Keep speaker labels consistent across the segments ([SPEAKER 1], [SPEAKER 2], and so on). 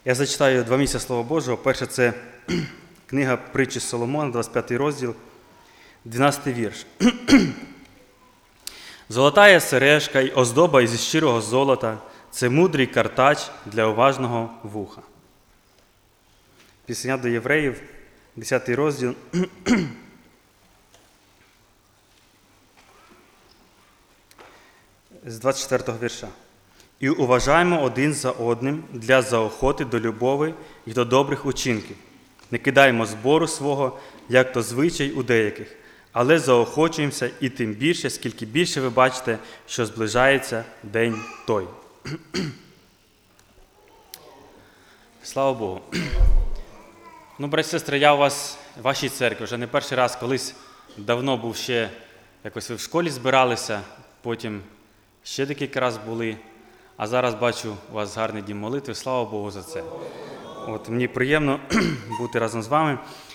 [SPEAKER 1] Я зачитаю два місця Слова Божого. Перше – це книга Притчі Соломона, 25 розділ, 12 вірш. «Золотая сережка й оздоба із щирого золота – це мудрий картач для уважного вуха». Пісня до Євреїв, 10 розділ, з 24 вірша. «І уважаймо один за одним для заохоти до любові і до добрих учинків. Не кидаймо збору свого, як то звичай у деяких, але заохочуємося і тим більше, скільки більше ви бачите, що зближається день той». Слава Богу. Браті і сестри, я у вас, в вашій церкві, вже не перший раз, колись давно був ще, якось ви в школі збиралися, потім ще декілька раз були, а зараз бачу у вас гарний дім молитви, слава Богу за це. Мені приємно бути разом з вами.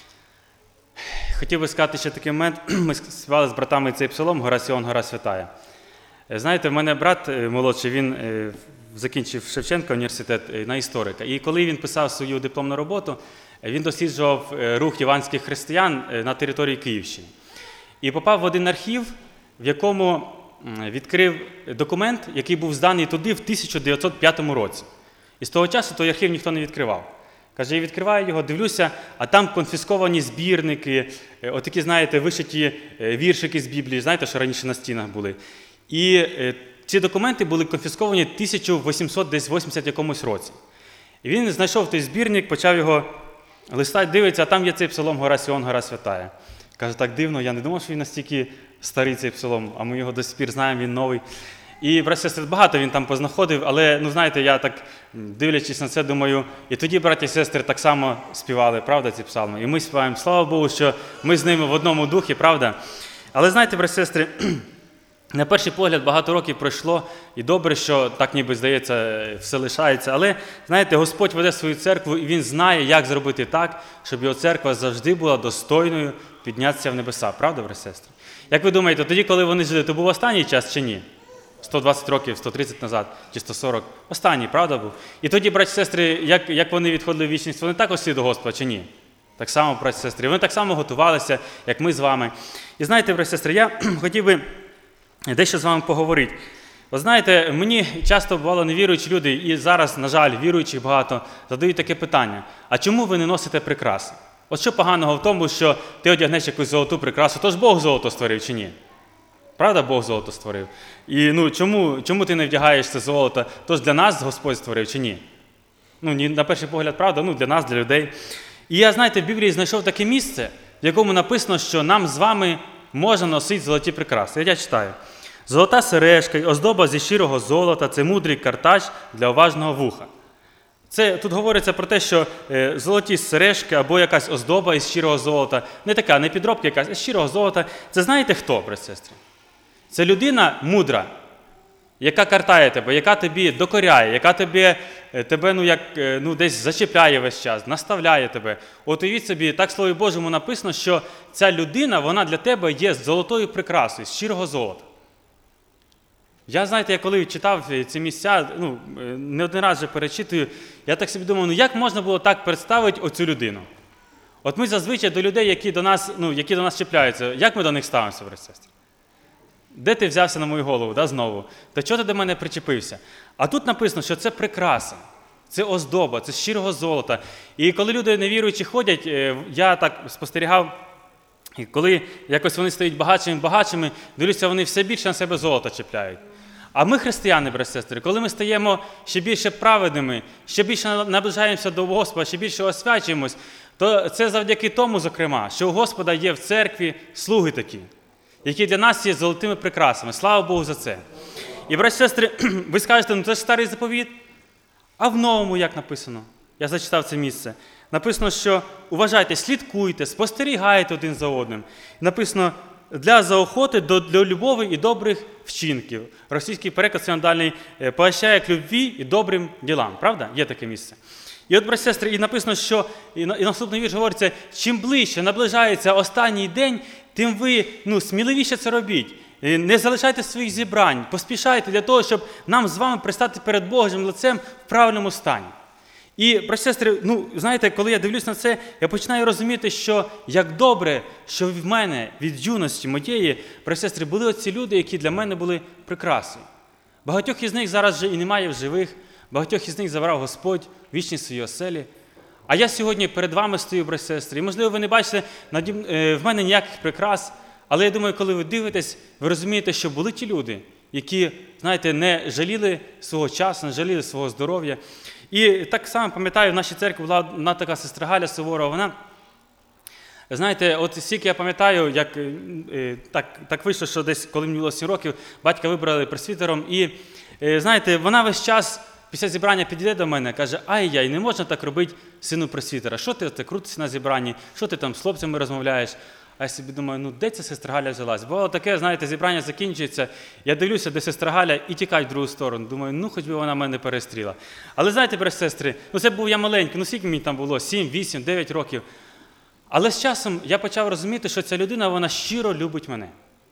[SPEAKER 1] Хотів би сказати ще такий момент, ми співали з братами цей псалом «Гора Сіон, гора святая». Знаєте, в мене брат молодший, він закінчив Шевченка університет на історика. І коли він писав свою дипломну роботу, він досліджував рух євангельських християн на території Київщини. І попав в один архів, в якому відкрив документ, який був зданий туди в 1905 році. І з того часу той архів ніхто не відкривав. Каже, я відкриваю його, дивлюся, а там конфісковані збірники, отакі, знаєте, вишиті віршики з Біблії, знаєте, що раніше на стінах були. І ці документи були конфісковані в 1880 якомусь році. І він знайшов той збірник, почав його листати, дивиться, а там є цей псалом «Гора Сіон, гора святая». Каже, так дивно, я не думав, що він настільки старий цей псалом, а ми його до сих пір знаємо, він новий. І, браті і сестри, багато він там познаходив, але, знаєте, я так, дивлячись на це, думаю, і тоді, браті і сестри, так само співали, правда, ці псалми. І ми співаємо, слава Богу, що ми з ними в одному духі, правда. Але, знаєте, браті і сестри, на перший погляд багато років пройшло, і добре, що так ніби, здається, все лишається. Але, знаєте, Господь веде свою церкву, і Він знає, як зробити так, щоб його церква завжди була достойною піднятися в небеса. Правда, браті і сестри? Як ви думаєте, тоді, коли вони жили, то був останній час чи ні? 120 років, 130 назад, чи 140. Останній, правда, був? І тоді, браті і сестри, як вони відходили в вічність, вони також йшли до Господа, чи ні? Так само, браті і сестри. Вони так само готувалися, як ми з вами. І знаєте, браті і сестри, я хотів би дещо з вами поговорити. От знаєте, мені часто бувало невіруючі люди, і зараз, на жаль, віруючих багато, задають таке питання. А чому ви не носите прикраси? От що поганого в тому, що ти одягнеш якусь золоту прикрасу, то ж Бог золото створив чи ні? Правда, Бог золото створив? І чому ти не вдягаєш це золото? Тож для нас Господь створив чи ні? На перший погляд, правда, для нас, для людей. І я, знаєте, в Біблії знайшов таке місце, в якому написано, що нам з вами можна носити золоті прикраси. Я читаю. «Золота сережка й оздоба зі щирого золота – це мудрий картач для уважного вуха». Тут говориться про те, що золоті сережки або якась оздоба із щирого золота, не підробка якась, а з щирого золота. Це знаєте хто, браті і сестри? Це людина мудра, яка картає тебе, яка тобі докоряє, яка тебе десь зачіпляє весь час, наставляє тебе. От уявіть собі, так в Слові Божому написано, що ця людина, вона для тебе є золотою прикрасою, з щирого золота. Я, знаєте, я коли читав ці місця, не один раз вже перечитую, я так собі думав, як можна було так представити оцю людину? От ми зазвичай до людей, які до нас чіпляються, як ми до них ставимося, браті і сестри? Де ти взявся на мою голову, знову? Та чого ти до мене причепився? А тут написано, що це прикраса, це оздоба, це з щирого золота. І коли люди невіруючі ходять, я так спостерігав, і коли якось вони стають багатшими, дивлюся, вони все більше на себе золота чіпляють. А ми, християни, браті і сестри, коли ми стаємо ще більше праведними, ще більше наближаємося до Господа, ще більше освячуємось, то це завдяки тому, зокрема, що у Господа є в церкві слуги такі, які для нас є золотими прикрасами. Слава Богу за це. І, браті і сестри, ви скажете, це ж старий заповіт. А в новому як написано? Я зачитав це місце. Написано, що уважайте, слідкуйте, спостерігайте один за одним. Написано, для заохоти до любові і добрих вчинків. Російський переклад синодальний поощряє к любві і добрим ділам. Правда? Є таке місце. І от, браті і сестри, і написано, що, і наступний вірш говориться, чим ближче наближається останній день, тим ви сміливіше це робіть. Не залишайте своїх зібрань, поспішайте для того, щоб нам з вами пристати перед Божим лицем в правильному стані. І, брати сестри, знаєте, коли я дивлюсь на це, я починаю розуміти, що як добре, що в мене від юності моєї, брати сестри, були оці люди, які для мене були прикрасою. Багатьох із них зараз вже і немає в живих, багатьох із них забрав Господь в вічні свої оселі. А я сьогодні перед вами стою, брати сестри, і, можливо, ви не бачите в мене ніяких прикрас, але я думаю, коли ви дивитесь, ви розумієте, що були ті люди, які, знаєте, не жаліли свого часу, не жаліли свого здоров'я. І так само, пам'ятаю, в нашій церкві була одна така сестра Галя Суворова, вона, знаєте, от стільки я пам'ятаю, як так вийшло, що десь, коли мені було 7 років, батька вибрали пресвітером, і, знаєте, вона весь час після зібрання підійде до мене, каже: ай-яй, не можна так робити сину пресвітера, що ти крутишся на зібранні, що ти там з хлопцями розмовляєш? А я собі думаю, де ця сестра Галя взялась? Бо таке, знаєте, зібрання закінчується, я дивлюся, де сестра Галя, і тікаю в другу сторону. Думаю, хоч би вона мене перестріла. Але знаєте, брати сестри, це був я маленький, скільки мені там було, 7, 8, 9 років. Але з часом я почав розуміти, що ця людина, вона щиро любить мене.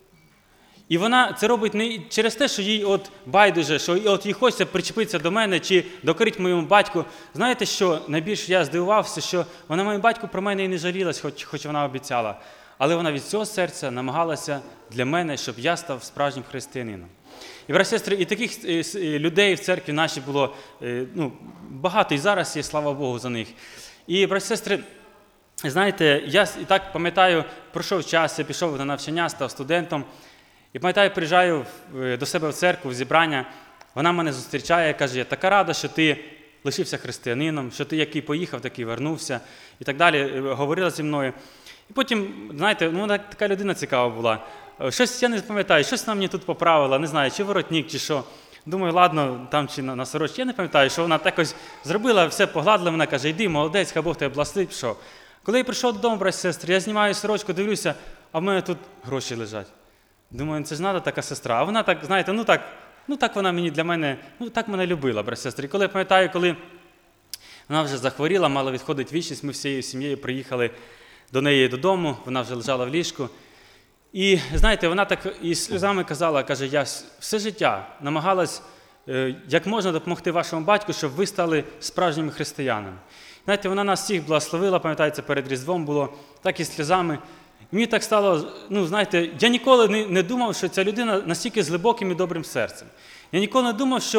[SPEAKER 1] І вона це робить не через те, що їй байдуже, що їй хочеться причепитися до мене чи докорити моєму батьку. Знаєте, що найбільше я здивувався, що вона моєму батьку про мене і не жалілась, хоч вона обіцяла. Але вона від цього серця намагалася для мене, щоб я став справжнім християнином. І, брати сестри, і таких людей в церкві нашій було багато, і зараз є, слава Богу, за них. І, брати сестри, знаєте, я і так пам'ятаю, пройшов час, я пішов на навчання, став студентом. І пам'ятаю, приїжджаю до себе в церкву, в зібрання, вона мене зустрічає, каже: я така рада, що ти лишився християнином, що ти який поїхав, такий вернувся, і так далі, говорила зі мною. І потім, знаєте, вона така людина цікава була. Щось, я не пам'ятаю, щось вона мені тут поправила, не знаю, чи воротник, чи що. Думаю, ладно, там чи на сорочці, я не пам'ятаю, що вона так ось зробила, все погладила, вона каже: йди, молодець, хай Бог тебе благословить, пішов. Коли я прийшов додому, брати сестри, я знімаю сорочку, дивлюся, а в мене тут гроші лежать. Думаю, це ж треба така сестра. А вона так, знаєте, так вона мені для мене, так мене любила, брати сестри. І коли я пам'ятаю, коли вона вже захворіла, мала відходити вічність, ми всією сім'єю приїхали до неї додому, вона вже лежала в ліжку. І, знаєте, вона так із сльозами казала, каже: я все життя намагалась, як можна допомогти вашому батьку, щоб ви стали справжніми християнами. Знаєте, вона нас всіх благословила, пам'ятаєте, перед Різдвом було, так і сльозами. І мені так стало, знаєте, я ніколи не думав, що ця людина настільки з глибоким і добрим серцем. Я ніколи не думав, що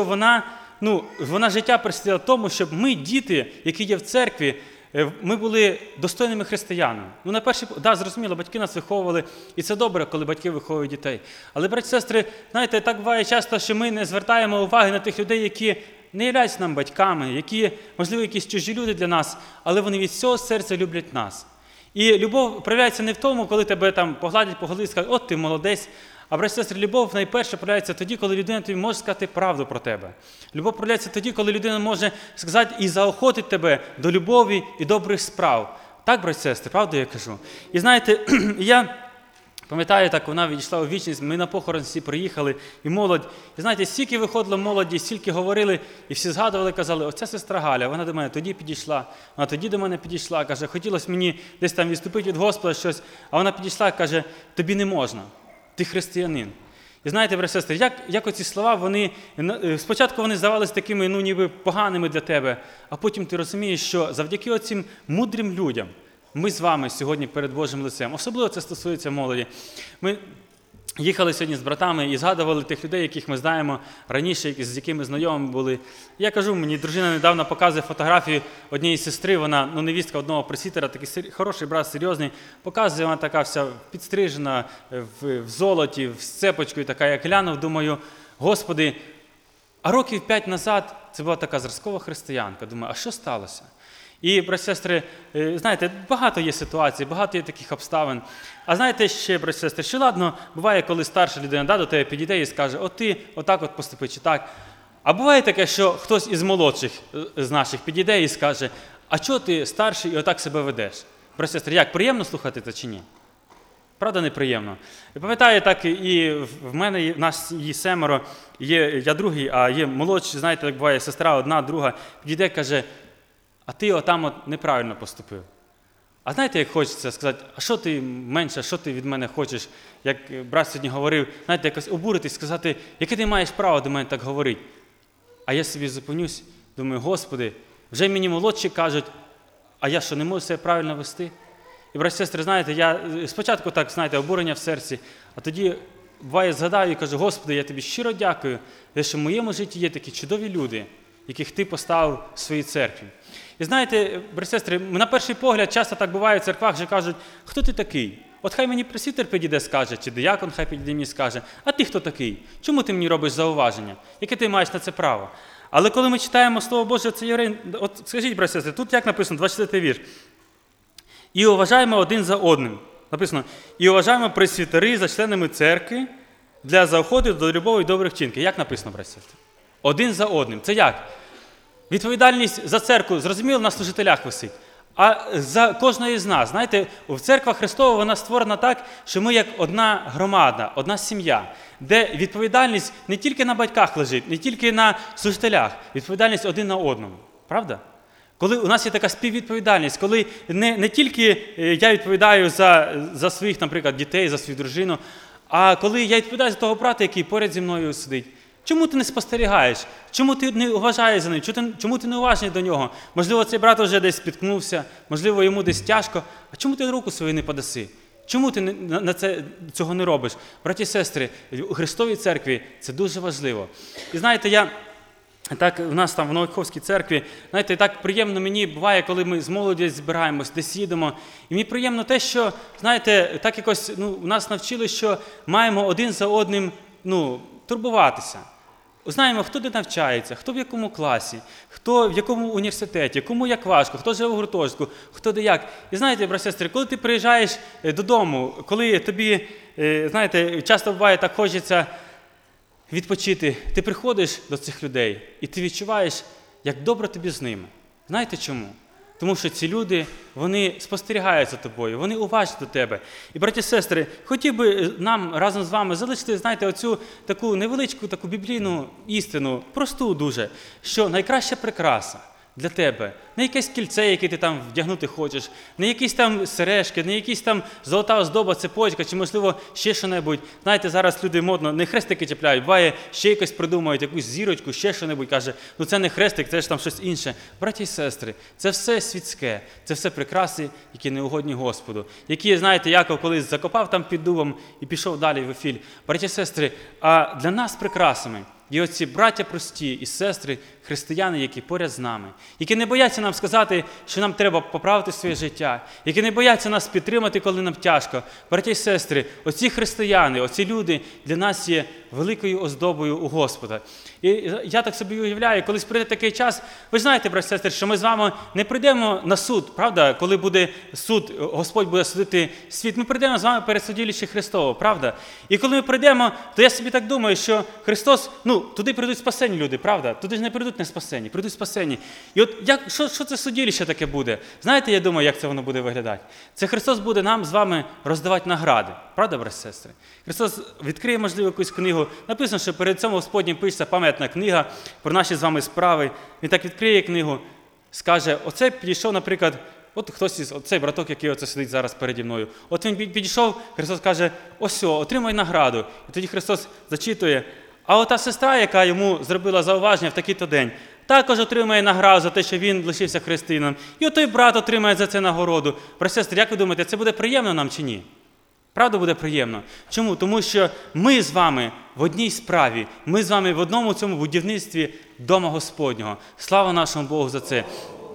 [SPEAKER 1] вона життя присвятила тому, щоб ми, діти, які є в церкві, ми були достойними християнами. Зрозуміло, батьки нас виховували, і це добре, коли батьки виховують дітей. Але, браті, сестри, знаєте, так буває часто, що ми не звертаємо уваги на тих людей, які не являються нам батьками, які, можливо, якісь чужі люди для нас, але вони від всього серця люблять нас. І любов проявляється не в тому, коли тебе там погладять по голові і скажуть: от ти молодець. А, браті, сестри, любов найперше проявляється тоді, коли людина тобі може сказати правду про тебе. Любов проявляється тоді, коли людина може сказати і заохотить тебе до любові і добрих справ. Так, браті, сестри, правду я кажу? І знаєте, я пам'ятаю, так вона відійшла у вічність, ми на похорон всі приїхали, і молодь. І знаєте, стільки виходило молоді, стільки говорили, і всі згадували, казали: оця сестра Галя, вона до мене тоді підійшла, вона тоді до мене підійшла, каже: хотілося мені десь там відступити від Господа щось, а вона підійшла, каже: тобі не можна, ти християнин. І знаєте, брати, сестри, як оці слова, спочатку вони здавалися такими, ніби поганими для тебе, а потім ти розумієш, що завдяки оцим мудрим людям ми з вами сьогодні перед Божим лицем, особливо це стосується молоді. Ми їхали сьогодні з братами і згадували тих людей, яких ми знаємо раніше, з якими знайомі були. Я кажу, мені дружина недавно показує фотографію однієї сестри, вона, невістка одного пресвітера, такий хороший брат, серйозний, показує, вона така вся підстрижена, в золоті, з цепочкою, така, як глянув, думаю: Господи, а років 5 назад це була така зразкова християнка. Думаю, а що сталося? І, брати, сестри, знаєте, багато є ситуацій, багато є таких обставин. А знаєте ще, брати, сестри, що ладно, буває, коли старша людина до тебе підійде і скаже: от ти отак поступи, чи так. А буває таке, що хтось із молодших з наших підійде і скаже: а чого ти старший і отак себе ведеш? Брати, сестри, як, приємно слухати це чи ні? Правда, неприємно. І пам'ятаю, так і в мене, в нас є 7, я другий, а є молодші, знаєте, як буває, сестра одна, друга, підійде, каже: а ти отам неправильно поступив. А знаєте, як хочеться сказати: а що ти менше, що ти від мене хочеш? Як брат сьогодні говорив, знаєте, якось обуритись, сказати: яке ти маєш право до мене так говорити? А я собі зупинюсь, думаю: Господи, Вже мені молодші кажуть, а я що, не можу себе правильно вести? І, браті і сестри, знаєте, я спочатку так, знаєте, обурення в серці, а тоді буває згадаю і кажу, Господи, я тобі щиро дякую, що в моєму житті є такі чудові люди, яких ти поставив в своїй церкві. І знаєте, браті і сестри, на перший погляд часто так буває в церквах, що кажуть, хто ти такий? От хай мені пресвітер підійде, скаже, чи диякон хай підійде мені скаже, а ти хто такий? Чому ти мені робиш зауваження? Яке ти маєш на це право? Але коли ми читаємо Слово Боже, це Євреїв, от скажіть, браті і сестри, тут як написано, 24 вірш. І уважаємо один за одним. Написано, і уважаємо пресвітери за членами церкви для заохоти до любові і добрих вчинків. Як написано, браті і сестри? Один за одним. Це як? Відповідальність за церкву, зрозуміло, на служителях висить. А за кожної з нас, знаєте, в церква Христова вона створена так, що ми як одна громада, одна сім'я, де відповідальність не тільки на батьках лежить, не тільки на служителях, відповідальність один на одному. Правда? Коли у нас є така співвідповідальність, коли не тільки я відповідаю за своїх, наприклад, дітей, за свою дружину, а коли я відповідаю за того брата, який поряд зі мною сидить. Чому ти не спостерігаєш? Чому ти не вважаєш за ним? Чому ти не уважний до нього? Можливо, цей брат вже десь спіткнувся, можливо, йому десь тяжко. А чому ти руку свою не подаси? Чому ти цього не робиш? Браті і сестри, у Христовій церкві це дуже важливо. І знаєте, так, у нас там в Новоховській церкві, знаєте, так приємно мені буває, коли ми з молоді збираємось, десь їдемо. І мені приємно те, що, знаєте, так якось нас навчили, що маємо один за одним турбуватися. Знаємо, хто де навчається, хто в якому класі, хто в якому університеті, кому як важко, хто живе в гуртожитку, хто де як. І знаєте, браті і сестри, коли ти приїжджаєш додому, коли тобі, знаєте, часто буває так хочеться відпочити, ти приходиш до цих людей і ти відчуваєш, як добре тобі з ними. Знаєте чому? Тому що ці люди, вони спостерігають за тобою, вони уважні до тебе. І, браті і сестри, хотів би нам разом з вами залишити, знаєте, оцю таку невеличку, таку біблійну істину, просту дуже, що найкраща прикраса для тебе не якесь кільце, яке ти там вдягнути хочеш, не якісь там сережки, не якісь там золота оздоба, цепочка, чи, можливо, ще що-небудь. Знаєте, зараз люди модно не хрестики чіпляють, буває, ще якось придумають, якусь зірочку, ще що-небудь, каже, це не хрестик, це ж там щось інше. Браті і сестри, це все світське, це все прикраси, які не угодні Господу. Які, знаєте, Яков колись закопав там під дубом і пішов далі в Вифіль. Браті і сестри, а для нас прикрасами є оці браття прості і сестри, християни, які поряд з нами, які не бояться нам сказати, що нам треба поправити своє життя, які не бояться нас підтримати, коли нам тяжко. Браті і сестри, оці християни, оці люди для нас є великою оздобою у Господа. І я так собі уявляю, колись прийде такий час, ви знаєте, браті і сестри, що ми з вами не прийдемо на суд, правда? Коли буде суд, Господь буде судити світ, ми прийдемо з вами перед судилище Христово, правда? І коли ми прийдемо, то я собі так думаю, що Христос, туди прийдуть спасені люди, правда? Туди ж не прийдуть не спасені, прийдуть спасені. І от що це судилище таке буде? Знаєте, я думаю, як це воно буде виглядати? Це Христос буде нам з вами роздавати награди. Правда, браті і сестри? Христос відкриє, можливо, якусь книгу. Написано, що перед цим Господнім пишеться пам'ятна книга про наші з вами справи. Він так відкриє книгу, скаже, оце підійшов, наприклад, от хтось оцей браток, який оце сидить зараз переді мною. От він підійшов, Христос каже, ось, отримай награду. І тоді Христос зачитує, а ота сестра, яка йому зробила зауваження в такий-то день, також отримає награду за те, що він лишився християнином. І отой брат отримає за це нагороду. Браті і сестри, як ви думаєте, це буде приємно нам чи ні? Правда, буде приємно. Чому? Тому що ми з вами в одній справі, ми з вами в одному цьому будівництві Дома Господнього. Слава нашому Богу за це.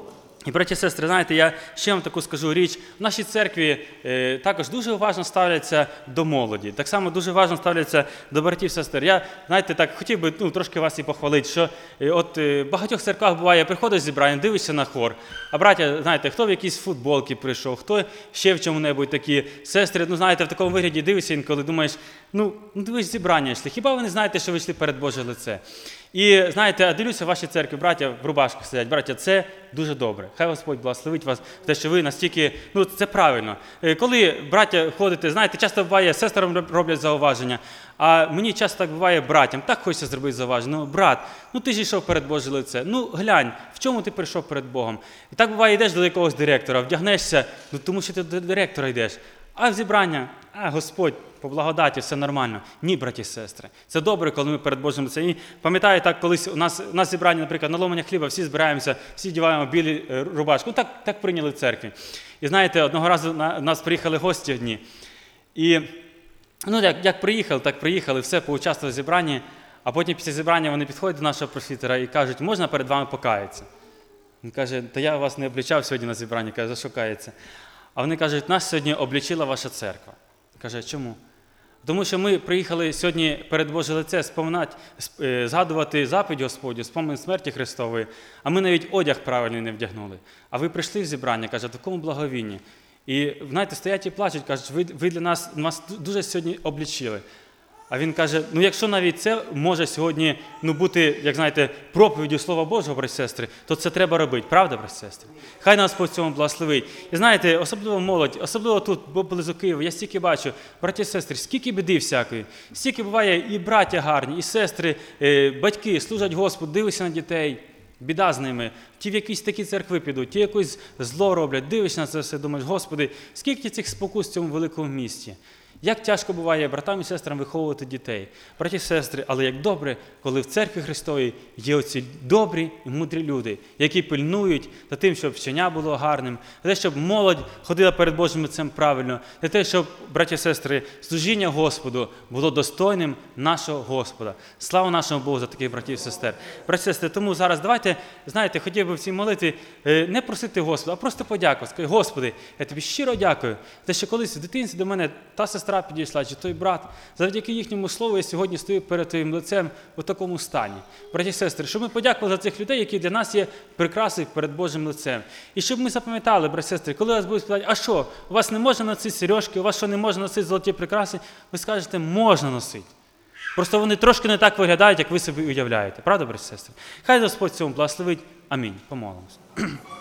[SPEAKER 1] І, браті і сестри, знаєте, я ще вам таку скажу річ. В нашій церкві також дуже уважно ставляться до молоді. Так само дуже уважно ставляться до братів і сестер. Я, знаєте, так хотів би трошки вас і похвалити, що от в багатьох церквах буває, приходиш з зібрання, дивишся на хор. А браття, знаєте, хто в якійсь футболці прийшов, хто ще в чому-небудь такі. Сестри, знаєте, в такому вигляді дивишся інколи, думаєш, дивись, зібрання йшли. Хіба ви не знаєте, що ви йшли перед Боже лице? І, знаєте, дивлюся в вашій церкві, браття в рубашках сидять. Браття, це дуже добре. Хай Господь благословить вас, те, що ви настільки, це правильно. Коли, браття, ходите, знаєте, часто буває, сестрам роблять зауваження, а мені часто так буває братям, так хочеться зробити зауваження. Брат, ти ж йшов перед Боже лице, глянь, в чому ти прийшов перед Богом? І так буває, йдеш до якогось директора, вдягнешся, тому що ти до директора йдеш. А в зібрання, Господь, по благодаті, все нормально. Ні, браті і сестри. Це добре, коли ми перед Божим лицем. І пам'ятаю, так колись у нас зібрання, наприклад, на ломання хліба, всі збираємося, всі діваємо білі рубашки. Так прийняли в церкві. І знаєте, одного разу на нас приїхали гості одні. І, як приїхали, так приїхали, все, поучаствували в зібранні. А потім після зібрання вони підходять до нашого просвітера і кажуть, можна перед вами покаятися? Він каже, та я вас не облічав сьогодні на зібранні. Каже, за що кається? А вони кажуть, нас сьогодні облічила ваша церква. Каже, чому? Тому що ми приїхали сьогодні перед Боже лице згадувати заповідь Господню, спомин смерті Христової, а ми навіть одяг правильний не вдягнули. А ви прийшли в зібрання, каже, в такому благовінні. І, знаєте, стоять і плачуть, кажуть, ви для нас дуже сьогодні облічили. А він каже, якщо навіть це може сьогодні бути, як знаєте, проповіддю Слова Божого, браті і сестри, то це треба робити. Правда, браті і сестри? Хай нас по цьому благословить. І знаєте, особливо молодь, особливо тут, поблизу Києва, я стільки бачу, браті і сестри, скільки біди всякої. Стільки буває і браття гарні, і сестри, батьки служать Господу, дивишся на дітей. Біда з ними. Ті в якісь такі церкви підуть, ті якось зло роблять. Дивишся на це все, думаєш, Господи, скільки цих спокус в цьому великому місті. Як тяжко буває братам і сестрам виховувати дітей. Браті і сестри, але як добре, коли в церкві Христовій є оці добрі і мудрі люди, які пильнують за тим, щоб вчення було гарним, за те, щоб молодь ходила перед Божим лицем правильно, за те, щоб, браті і сестри, служіння Господу було достойним нашого Господа. Слава нашому Богу за таких братів і сестер. Браті і сестри, тому зараз давайте, знаєте, хотів би в цій молитві не просити Господа, а просто подякувати. Сказати, Господи, я тобі щиро дякую, те, що колись в дитинстві до мене та сестра підійшла, чи той брат. Завдяки їхньому слову я сьогодні стою перед твоїм лицем у такому стані. Браті і сестри, щоб ми подякували за цих людей, які для нас є прикрасою перед Божим лицем. І щоб ми запам'ятали, браті і сестри, коли вас будуть питати, а що, у вас не можна носити сережки, у вас що не можна носити золоті прикраси, ви скажете, можна носити. Просто вони трошки не так виглядають, як ви собі уявляєте. Правда, браті і сестри? Хай Господь цьому благословить. Амінь. Помолимося.